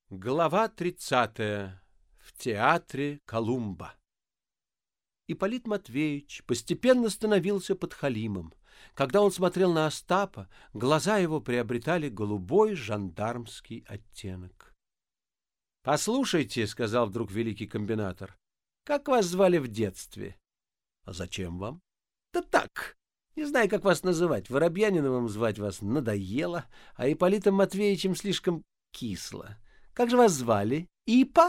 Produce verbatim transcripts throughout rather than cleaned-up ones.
Глава тридцатая. В театре Колумба. Ипполит Матвеевич постепенно становился подхалимом. Когда он смотрел на Остапа, глаза его приобретали голубой жандармский оттенок. — Послушайте, — сказал вдруг великий комбинатор, — как вас звали в детстве? — А зачем вам? — Да так, не знаю, как вас называть. Воробьяниновым звать вас надоело, а Ипполитом Матвеевичем слишком кисло. Как же вас звали? Ипа?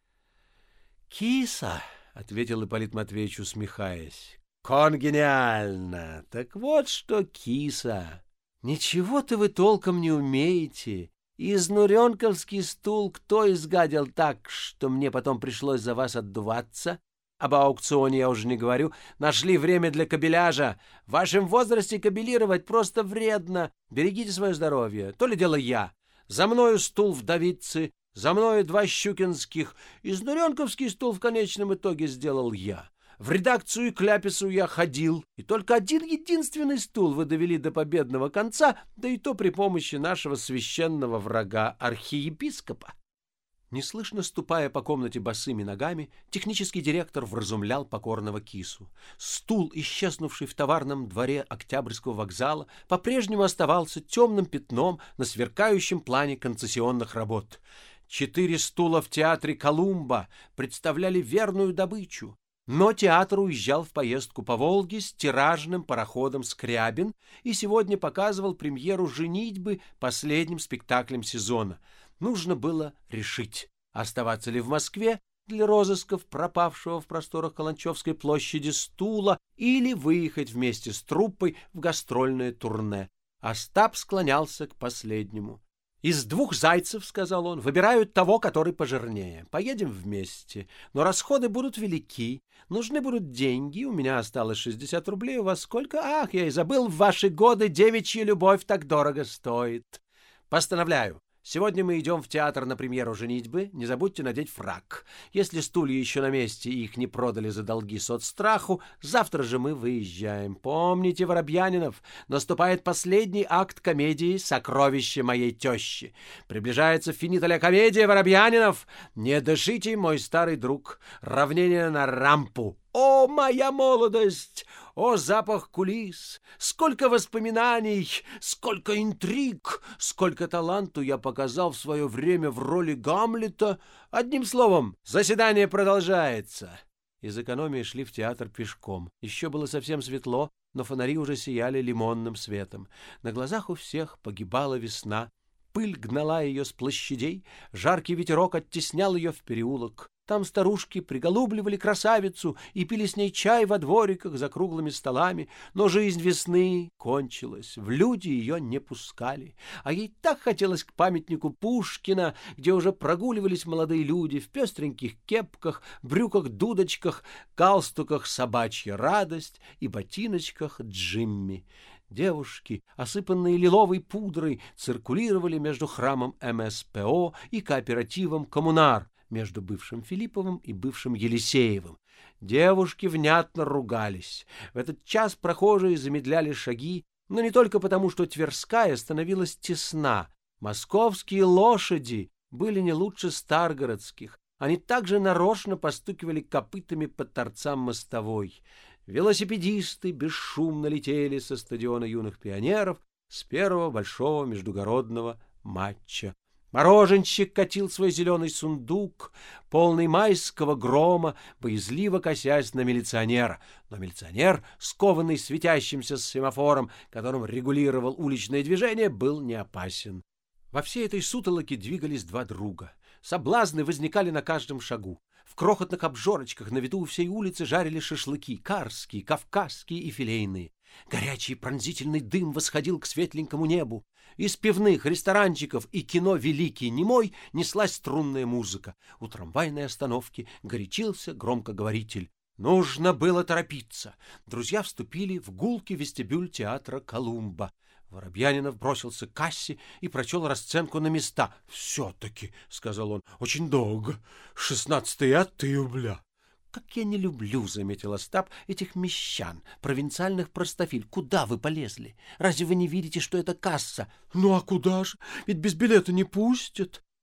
— Киса, — ответил Ипполит Матвеевич, усмехаясь. — Конгениально! Так вот что, киса, ничего-то вы толком не умеете. Изнуренковский стул кто изгадил так, что мне потом пришлось за вас отдуваться? Об аукционе я уже не говорю. Нашли время для кабеляжа. В вашем возрасте кабелировать просто вредно. Берегите свое здоровье. То ли дело я. За мною стул вдовицы, за мною два щукинских. Изнуренковский стул в конечном итоге сделал я. В редакцию к Ляпису я ходил, и только один единственный стул вы довели до победного конца, да и то при помощи нашего священного врага архиепископа. Неслышно ступая по комнате босыми ногами, технический директор вразумлял покорного кису. Стул, исчезнувший в товарном дворе Октябрьского вокзала, по-прежнему оставался темным пятном на сверкающем плане концессионных работ. Четыре стула в театре Колумба представляли верную добычу. Но театр уезжал в поездку по Волге с тиражным пароходом «Скрябин» и сегодня показывал премьеру «Женитьбы» последним спектаклем сезона. Нужно было решить, оставаться ли в Москве для розысков пропавшего в просторах Каланчевской площади стула или выехать вместе с труппой в гастрольное турне. Остап склонялся к последнему. «Из двух зайцев, — сказал он, — выбирают того, который пожирнее. Поедем вместе, но расходы будут велики. Нужны будут деньги. У меня осталось шестьдесят рублей. У вас сколько? Ах, я и забыл, в ваши годы девичья любовь так дорого стоит. Постановляю. Сегодня мы идем в театр на премьеру «Женитьбы». Не забудьте надеть фрак. Если стулья еще на месте и их не продали за долги соцстраху, завтра же мы выезжаем. Помните, Воробьянинов, наступает последний акт комедии «Сокровище моей тещи». Приближается финита ля комедия, Воробьянинов. Не дышите, мой старый друг. Равнение на рампу. О, моя молодость! О, запах кулис! Сколько воспоминаний, сколько интриг, сколько таланту я показал в свое время в роли Гамлета. Одним словом, заседание продолжается. Из экономии шли в театр пешком. Еще было совсем светло, но фонари уже сияли лимонным светом. На глазах у всех погибала весна. Пыль гнала ее с площадей, жаркий ветерок оттеснял ее в переулок. Там старушки приголубливали красавицу и пили с ней чай во двориках за круглыми столами, но жизнь весны кончилась, в люди ее не пускали. А ей так хотелось к памятнику Пушкина, где уже прогуливались молодые люди в пестреньких кепках, брюках-дудочках, галстуках «Собачья радость» и ботиночках «Джимми». Девушки, осыпанные лиловой пудрой, циркулировали между храмом эм эс пэ о и кооперативом «Коммунар», между бывшим Филипповым и бывшим Елисеевым. Девушки внятно ругались. В этот час прохожие замедляли шаги, но не только потому, что Тверская становилась тесна. Московские лошади были не лучше старгородских. Они также нарочно постукивали копытами по торцам мостовой. Велосипедисты бесшумно летели со стадиона юных пионеров с первого большого междугородного матча. Мороженщик катил свой зеленый сундук, полный майского грома, боязливо косясь на милиционера. Но милиционер, скованный светящимся семафором, которым регулировал уличное движение, был не опасен. Во всей этой сутолоке двигались два друга. Соблазны возникали на каждом шагу. В крохотных обжорочках на виду у всей улицы жарили шашлыки, карские, кавказские и филейные. Горячий пронзительный дым восходил к светленькому небу. Из пивных, ресторанчиков и кино «Великий немой» неслась струнная музыка. У трамвайной остановки горячился громкоговоритель. Нужно было торопиться. Друзья вступили в гулкий вестибюль театра Колумба. Воробьянинов бросился к кассе и прочел расценку на места. — Все-таки, — сказал он, — очень долго. Шестнадцатый от рубля. — Как я не люблю, — заметил Остап, — этих мещан, провинциальных простофиль. Куда вы полезли? Разве вы не видите, что это касса? — Ну а куда же? Ведь без билета не пустят.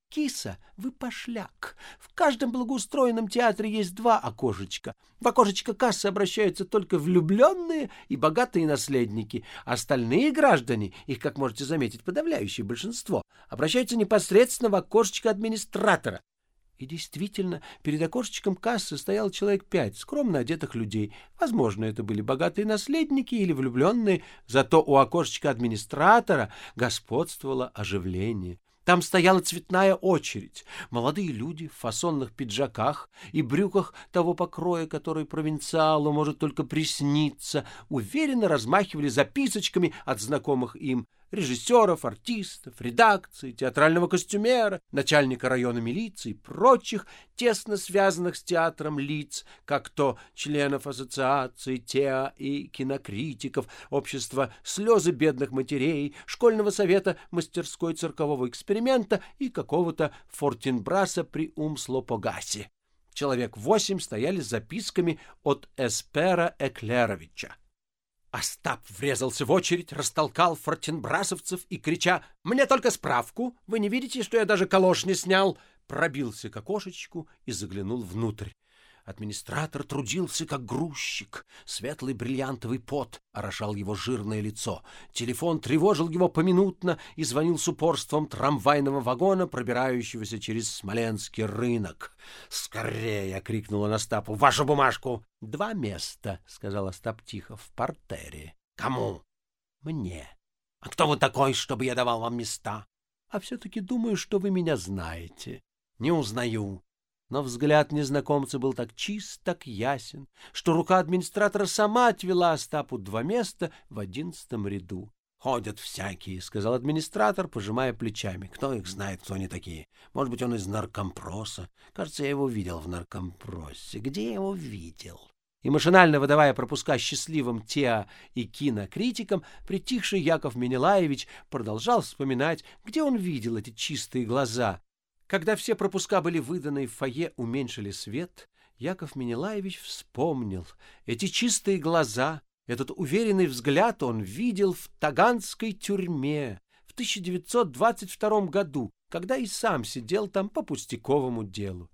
Киса, вы пошляк. В каждом благоустроенном театре есть два окошечка. В окошечко кассы обращаются только влюбленные и богатые наследники. Остальные граждане, их, как можете заметить, подавляющее большинство, обращаются непосредственно в окошечко администратора. И действительно, перед окошечком кассы стоял человек пять скромно одетых людей. Возможно, это были богатые наследники или влюбленные, зато у окошечка администратора господствовало оживление. Там стояла цветная очередь. Молодые люди в фасонных пиджаках и брюках того покроя, который провинциалу может только присниться, уверенно размахивали записочками от знакомых им режиссеров, артистов, редакции, театрального костюмера, начальника района милиции и прочих тесно связанных с театром лиц, как то членов ассоциации теа и кинокритиков, общества «Слезы бедных матерей», школьного совета мастерской циркового эксперимента и какого-то Фортинбраса при Умслопогасе. Человек восемь стояли с записками от Эспера Эклеровича. Остап врезался в очередь, растолкал фортинбрасовцев и, крича «Мне только справку! Вы не видите, что я даже калош не снял?» пробился к окошечку и заглянул внутрь. Администратор трудился, как грузчик. Светлый бриллиантовый пот орошал его жирное лицо. Телефон тревожил его поминутно и звонил с упорством трамвайного вагона, пробирающегося через Смоленский рынок. «Скорее!» — крикнул он Остапу. «Вашу бумажку!» «Два места», — сказал Остап тихо, — «в партере». «Кому?» «Мне». «А кто вы такой, чтобы я давал вам места?» «А все-таки думаю, что вы меня знаете». «Не узнаю». Но взгляд незнакомца был так чист, так ясен, что рука администратора сама отвела Остапу два места в одиннадцатом ряду. «Ходят всякие», — сказал администратор, пожимая плечами. «Кто их знает, кто они такие? Может быть, он из наркомпроса? Кажется, я его видел в наркомпросе. Где я его видел?» И машинально выдавая пропуска счастливым теа и кинокритикам, притихший Яков Менелаевич продолжал вспоминать, где он видел эти чистые глаза. Когда все пропуска были выданы и в фойе уменьшили свет, Яков Менелаевич вспомнил эти чистые глаза, этот уверенный взгляд он видел в таганской тюрьме в тысяча девятьсот двадцать втором году, когда и сам сидел там по пустяковому делу.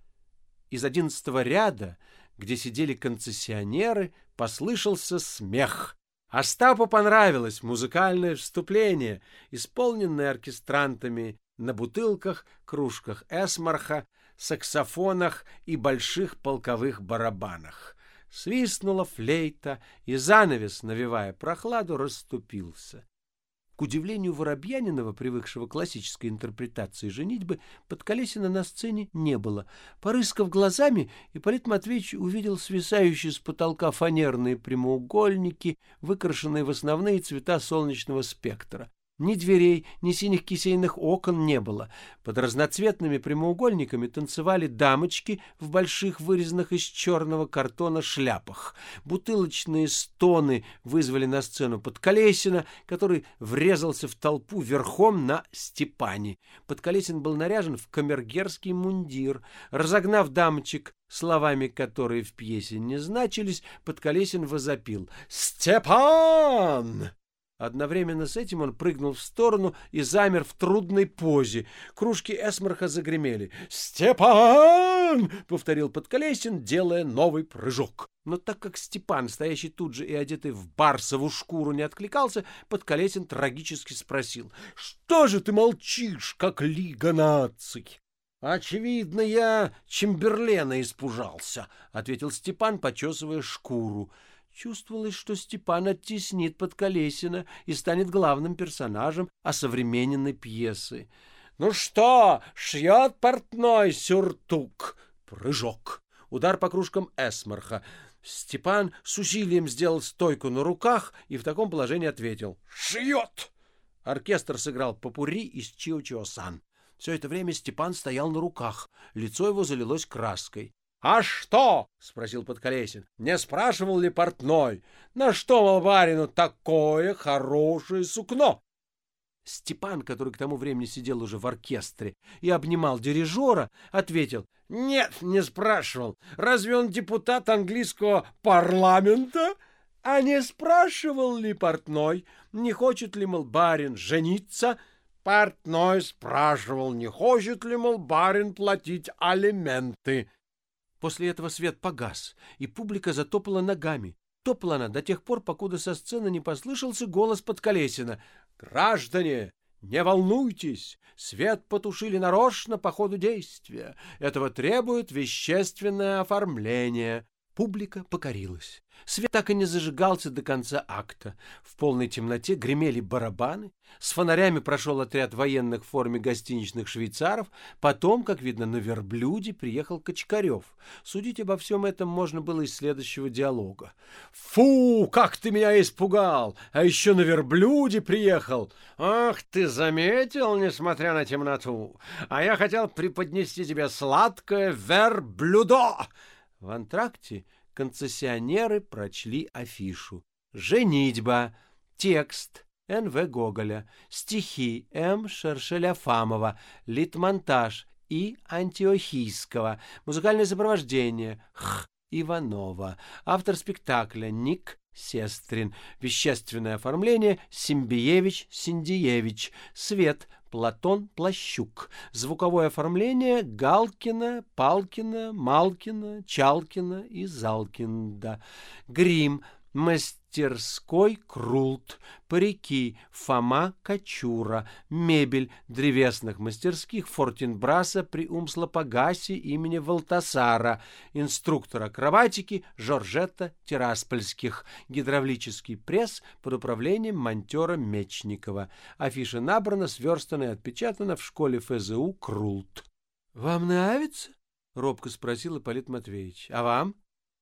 Из одиннадцатого ряда, где сидели концессионеры, послышался смех. Остапу понравилось музыкальное вступление, исполненное оркестрантами на бутылках, кружках эсмарха, саксофонах и больших полковых барабанах. Свистнула флейта, и занавес, навевая прохладу, расступился. К удивлению Воробьянинова, привыкшего к классической интерпретации женитьбы, Подколесина на сцене не было. Порыскав глазами, Ипполит Матвеевич увидел свисающие с потолка фанерные прямоугольники, выкрашенные в основные цвета солнечного спектра. Ни дверей, ни синих кисейных окон не было. Под разноцветными прямоугольниками танцевали дамочки в больших, вырезанных из черного картона шляпах. Бутылочные стоны вызвали на сцену Подколесина, который врезался в толпу верхом на Степане. Подколесин был наряжен в камергерский мундир. Разогнав дамочек, словами которые в пьесе не значились, Подколесин возопил: «Степан!» Одновременно с этим он прыгнул в сторону и замер в трудной позе. Кружки эсмарха загремели. «Степан!» — повторил Подколесин, делая новый прыжок. Но так как Степан, стоящий тут же и одетый в барсову шкуру, не откликался, Подколесин трагически спросил: «Что же ты молчишь, как Лига наций?» «Очевидно, я Чемберлена испужался», — ответил Степан, почесывая шкуру. Чувствовалось, что Степан оттеснит Подколесина и станет главным персонажем осовремененной пьесы. «Ну что, шьет портной сюртук?» Прыжок. Удар по кружкам эсмарха. Степан с усилием сделал стойку на руках и в таком положении ответил: «Шьет!» Оркестр сыграл попурри из Чио-Чио-сан. Все это время Степан стоял на руках. Лицо его залилось краской. «А что?» — спросил Подколесин. «Не спрашивал ли портной, на что, мол, барину такое хорошее сукно?» Степан, который к тому времени сидел уже в оркестре и обнимал дирижера, ответил: «Нет, не спрашивал. Разве он депутат английского парламента? А не спрашивал ли портной, не хочет ли, мол, барин жениться?» Портной спрашивал, не хочет ли, мол, барин платить алименты. После этого свет погас, и публика затопала ногами. Топала она до тех пор, покуда со сцены не послышался голос Подколесина: «Граждане, не волнуйтесь, свет потушили нарочно по ходу действия. Этого требует вещественное оформление». Публика покорилась. Свет так и не зажигался до конца акта. В полной темноте гремели барабаны. С фонарями прошел отряд военных в форме гостиничных швейцаров. Потом, как видно, на верблюде приехал Кочкарев. Судить обо всем этом можно было из следующего диалога. «Фу, как ты меня испугал! А еще на верблюде приехал! Ах, ты заметил, несмотря на темноту! А я хотел преподнести тебе сладкое верблюдо!» В антракте концессионеры прочли афишу. «Женитьба», текст Н В Гоголя, стихи М Шершеля-Фамова, литмонтаж И Антиохийского, музыкальное сопровождение Х Иванова, автор спектакля Ник Сестрин, вещественное оформление Симбиевич-Синдиевич, свет Платон Плащук, звуковое оформление Галкина, Палкина, Малкина, Чалкина и Залкинда, грим мастерской Крулт, парики Фома Кочура, мебель древесных мастерских Фортинбраса при Умслопогасе имени Валтасара, инструктор акробатики Жоржетта Тираспольских, гидравлический пресс под управлением монтера Мечникова. Афиша набрана, сверстана и отпечатана в школе Ф З У Крулт. — Вам нравится? — робко спросил Ипполит Матвеевич. — А вам?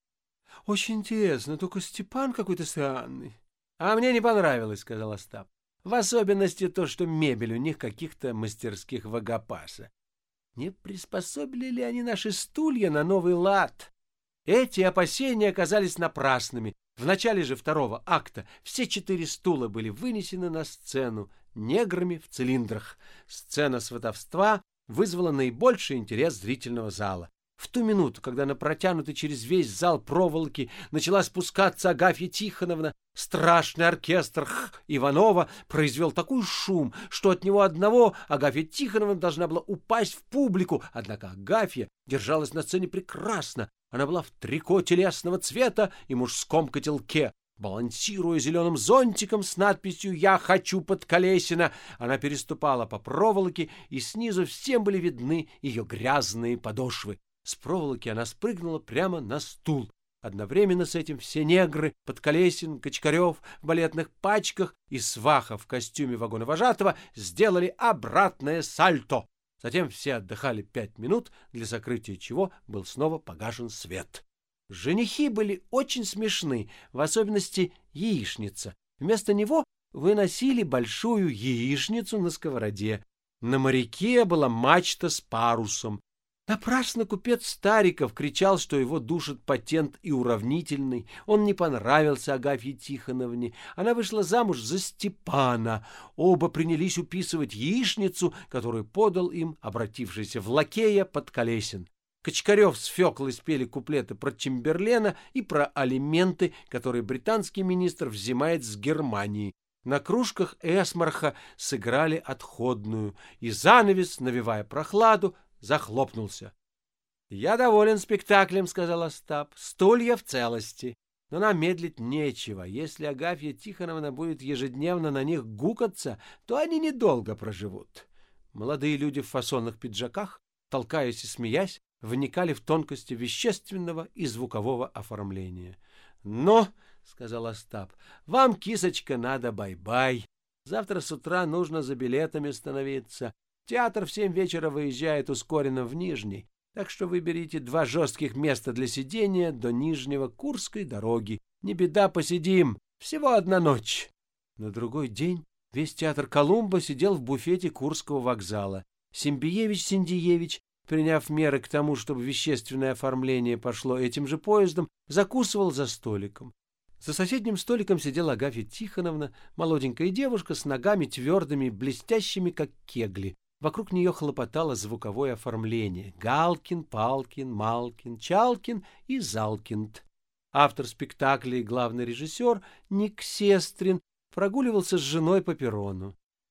— Очень интересно, только Степан какой-то странный. — А мне не понравилось, — сказал Остап. — В особенности то, что мебель у них каких-то мастерских Вагопаса. Не приспособили ли они наши стулья на новый лад? Эти опасения оказались напрасными. В начале же второго акта все четыре стула были вынесены на сцену неграми в цилиндрах. Сцена сватовства вызвала наибольший интерес зрительного зала. В ту минуту, когда на протянутой через весь зал проволоки начала спускаться Агафья Тихоновна, страшный оркестр Х Иванова произвел такой шум, что от него одного Агафья Тихоновна должна была упасть в публику. Однако Агафья держалась на сцене прекрасно. Она была в трико телесного цвета и мужском котелке. Балансируя зеленым зонтиком с надписью «Я хочу Подколесина», она переступала по проволоке, и снизу всем были видны ее грязные подошвы. С проволоки она спрыгнула прямо на стул. Одновременно с этим все негры, Подколесин, Кочкарев в балетных пачках и сваха в костюме вагоновожатого сделали обратное сальто. Затем все отдыхали пять минут, для закрытия чего был снова погашен свет. Женихи были очень смешны, в особенности яичница. Вместо него выносили большую яичницу на сковороде. На моряке была мачта с парусом. Напрасно купец Стариков кричал, что его душит патент и уравнительный. Он не понравился Агафье Тихоновне. Она вышла замуж за Степана. Оба принялись уписывать яичницу, которую подал им обратившийся в лакея Подколесин. Кочкарев с Феклой спели куплеты про Чемберлена и про алименты, которые британский министр взимает с Германии. На кружках Эсмарха сыграли отходную, и занавес, навевая прохладу, захлопнулся. — Я доволен спектаклем, — сказал Остап. — Стулья в целости. Но нам медлить нечего. Если Агафья Тихоновна будет ежедневно на них гукаться, то они недолго проживут. Молодые люди в фасонных пиджаках, толкаясь и смеясь, вникали в тонкости вещественного и звукового оформления. — Но, — сказал Остап, — вам, кисочка, надо бай-бай. Завтра с утра нужно за билетами становиться. Театр в семь вечера выезжает ускоренно в Нижний, так что выберите два жестких места для сидения до Нижнего Курской дороги. Не беда, посидим. Всего одна ночь. На другой день весь театр Колумба сидел в буфете Курского вокзала. Симбиевич-Синдиевич, приняв меры к тому, чтобы вещественное оформление пошло этим же поездом, закусывал за столиком. За соседним столиком сидела Агафья Тихоновна, молоденькая девушка с ногами твердыми, блестящими, как кегли. Вокруг нее хлопотало звуковое оформление: Галкин, Палкин, Малкин, Чалкин и Залкинд. Автор спектакля и главный режиссер Ник Сестрин прогуливался с женой по перрону.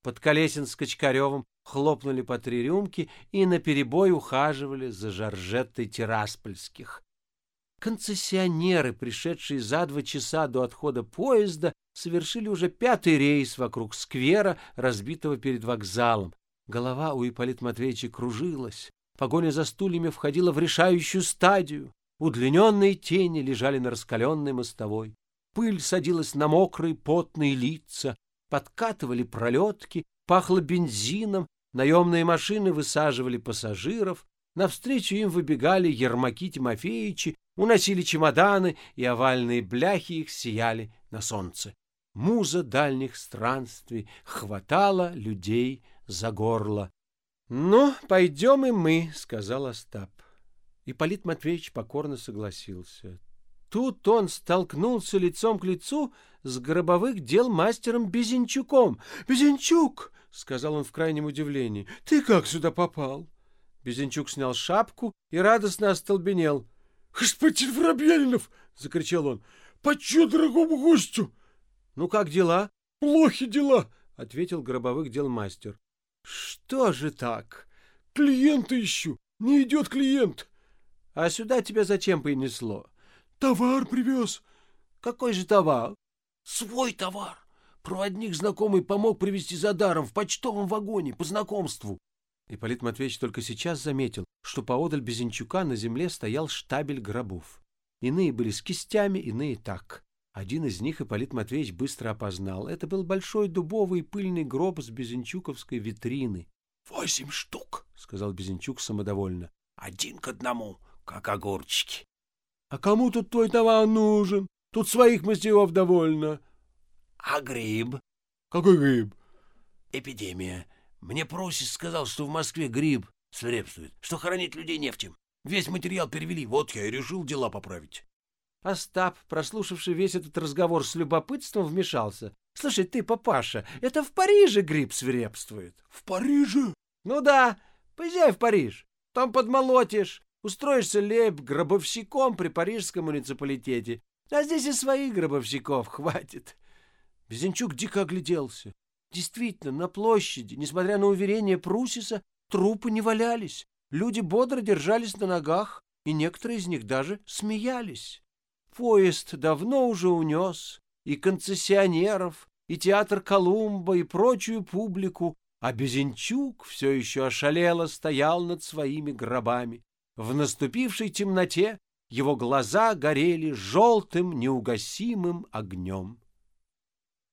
Подколесин с Качкаревым хлопнули по три рюмки и наперебой ухаживали за Жоржеттой Тираспольских. Концессионеры, пришедшие за два часа до отхода поезда, совершили уже пятый рейс вокруг сквера, разбитого перед вокзалом. Голова у Ипполита Матвеевича кружилась. Погоня за стульями входила в решающую стадию. Удлиненные тени лежали на раскаленной мостовой. Пыль садилась на мокрые потные лица. Подкатывали пролетки, пахло бензином, наемные машины высаживали пассажиров, навстречу им выбегали Ермаки Тимофеичи, уносили чемоданы, и овальные бляхи их сияли на солнце. Муза дальних странствий хватала людей за горло. — Ну, пойдем и мы, — сказал Остап. Ипполит Матвеевич покорно согласился. Тут он столкнулся лицом к лицу с гробовых дел мастером Безенчуком. — Безенчук! — сказал он в крайнем удивлении. — Ты как сюда попал? Безенчук снял шапку и радостно остолбенел. — Господин Воробьянинов! — закричал он. — Почему дорогому гостю? — Ну, как дела? — Плохи дела, — ответил гробовых дел мастер. — Что же так? — Клиента ищу. Не идет клиент. — А сюда тебя зачем принесло? — Товар привез. — Какой же товар? — Свой товар. Проводник знакомый помог привезти за даром в почтовом вагоне по знакомству. Ипполит Матвеевич только сейчас заметил, что поодаль Безенчука на земле стоял штабель гробов. Иные были с кистями, иные так. Один из них Ипполит Матвеевич быстро опознал. Это был большой дубовый пыльный гроб с безенчуковской витрины. — Восемь штук, — сказал Безенчук самодовольно. — Один к одному, как огурчики. — А кому тут твой товар нужен? Тут своих мастеров довольно. — А гриб? — Какой гриб? — Эпидемия. Мне Просис сказал, что в Москве гриб свирепствует, что хоронить людей не в чем. Весь материал перевели, вот я и решил дела поправить. Остап, прослушавший весь этот разговор с любопытством, вмешался. — Слушай, ты, папаша, это в Париже гриб свирепствует? — В Париже? — Ну да, поезжай в Париж, там подмолотишь, устроишься лейб-гробовщиком при парижском муниципалитете. А здесь и своих гробовщиков хватит. Безенчук дико огляделся. Действительно, на площади, несмотря на уверение Прусиса, трупы не валялись. Люди бодро держались на ногах, и некоторые из них даже смеялись. Поезд давно уже унес и концессионеров, и театр Колумба, и прочую публику, а Безенчук все еще ошалело стоял над своими гробами. В наступившей темноте его глаза горели желтым неугасимым огнем.